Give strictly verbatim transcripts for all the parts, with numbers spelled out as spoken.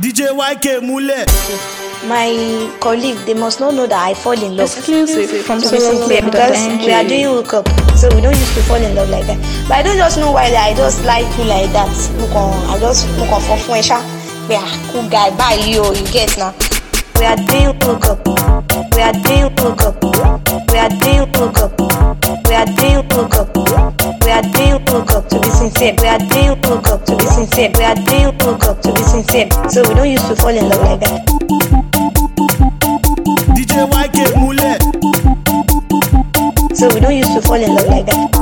D J Y K Mule. My colleague, they must not know that I fall in love. Exclusive from To be sincere, because we are doing hookup, so we don't used to fall in love like that. But I don't just know why I just like you like that. I just look on for fun. We are cool guy. Bye you, you get now. We are doing hookup. We are doing hookup. We are doing hookup. We are doing hookup. We are doing hookup. To be sincere, we are doing hookup. To be sincere, we are doing hookup. To be sincere, so we don't used to fall in love like that. D J Y K Mule. So we don't used to fall in love like that.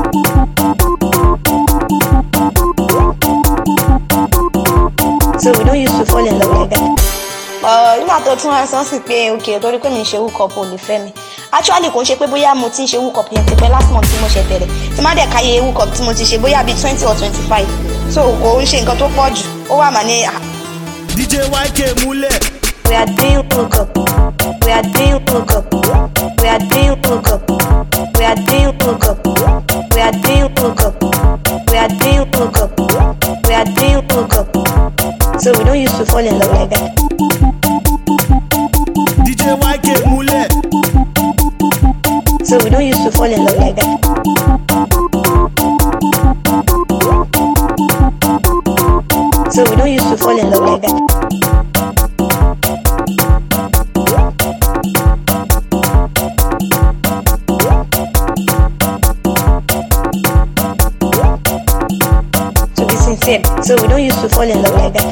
So we don't used to fall in love like that. Uh, you know to tún answer sí pé okay torí pé mi ṣe hookup ò lè fẹ́ mi. Actually kò ṣe pé bóyá mo ti ń ṣe hookup yẹn ti pẹ́ last month tí mo ṣe bẹ̀rẹ̀. Tí má dẹ̀ káyé hookup tí mo ti ṣe bóyá bí twenty or twenty-five. So kò ń ṣe nǹkan tó pọ̀ jù. Ó wà mà ní D J Y K Mule. We are doing hookup. We are doing hookup. We are doing hookup. We are doing hookup. We are doing hookup. We are doing hookup. We are doing hookup. So we don't used to fall in love like that. D J Y K Mule. So we don't used to fall in love like that. So we don't used to fall in love like that. So we don't used to fall in love like that.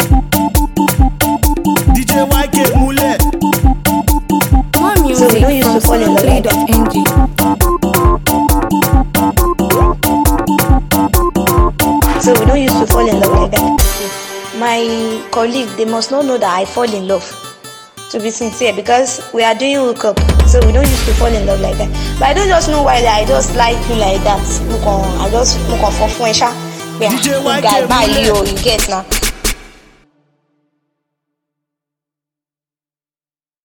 D J Y K Mule. More music So we don't used from to fall in love like that. N G. So we don't used to fall in love like that. My colleague, they must not know that I fall in love. To be sincere, because we are doing hookup, so we don't used to fall in love like that. But I don't just know why I just like you like that. I just look on for fun. Yeah, D J Y K guy, bye Mule. you, you get now.